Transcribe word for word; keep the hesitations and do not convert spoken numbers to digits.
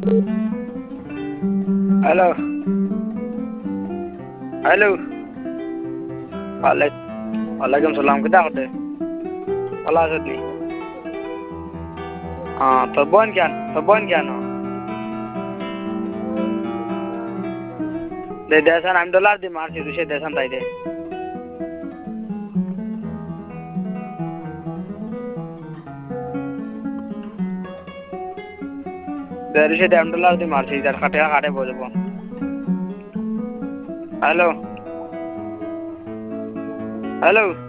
hello hello वालेकुम सलाम कितना होते वाला नहीं हाँ तो बन क्या तो बन क्या ना दे देसन हम डॉलर दी मार सी दूसरे देसन ताई दे दूसरे दे हम डॉलर दी मार सी इधर खाटे खाटे बोल बो हेलो हेलो